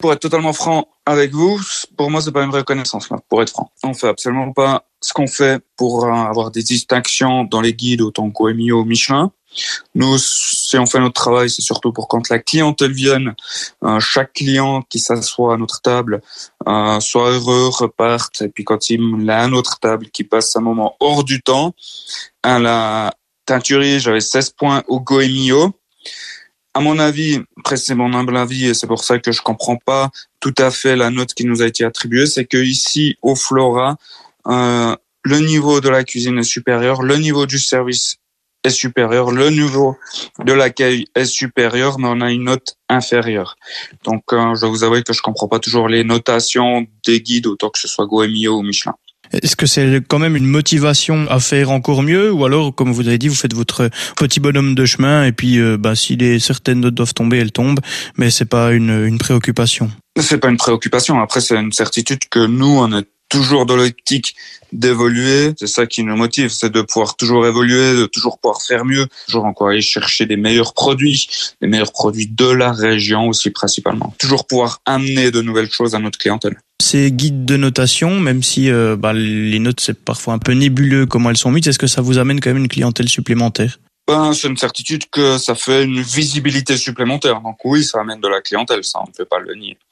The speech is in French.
Pour être totalement franc avec vous, pour moi, c'est pas une reconnaissance, là, pour être franc. On fait absolument pas ce qu'on fait pour avoir des distinctions dans les guides autant qu'OMIO ou Michelin. Nous, si on fait notre travail, c'est surtout pour quand la clientèle vienne, chaque client qui s'assoit à notre table soit heureux, reparte, et puis quand il a à notre table, qui passe un moment hors du temps. À la teinturerie, j'avais 16 points au Goemio. À mon avis, après c'est mon humble avis et c'est pour ça que je comprends pas tout à fait la note qui nous a été attribuée, c'est que ici au Flora, le niveau de la cuisine est supérieur, le niveau du service est supérieur, le niveau de l'accueil est supérieur, mais on a une note inférieure. Donc je dois vous avouer que je comprends pas toujours les notations des guides, autant que ce soit Goemio ou Michelin. Est-ce que c'est quand même une motivation à faire encore mieux, ou alors, comme vous avez dit, vous faites votre petit bonhomme de chemin et puis si certaines notes doivent tomber, elles tombent, mais c'est pas une préoccupation? C'est pas une préoccupation. Après, c'est une certitude que nous, on est toujours dans l'optique d'évoluer. C'est ça qui nous motive, c'est de pouvoir toujours évoluer, de toujours pouvoir faire mieux, toujours encore aller chercher des meilleurs produits de la région aussi principalement. Toujours pouvoir amener de nouvelles choses à notre clientèle. Ces guides de notation, même si les notes c'est parfois un peu nébuleux comment elles sont mises, est-ce que ça vous amène quand même une clientèle supplémentaire? C'est une certitude que ça fait une visibilité supplémentaire. Donc oui, ça amène de la clientèle, ça on ne peut pas le nier.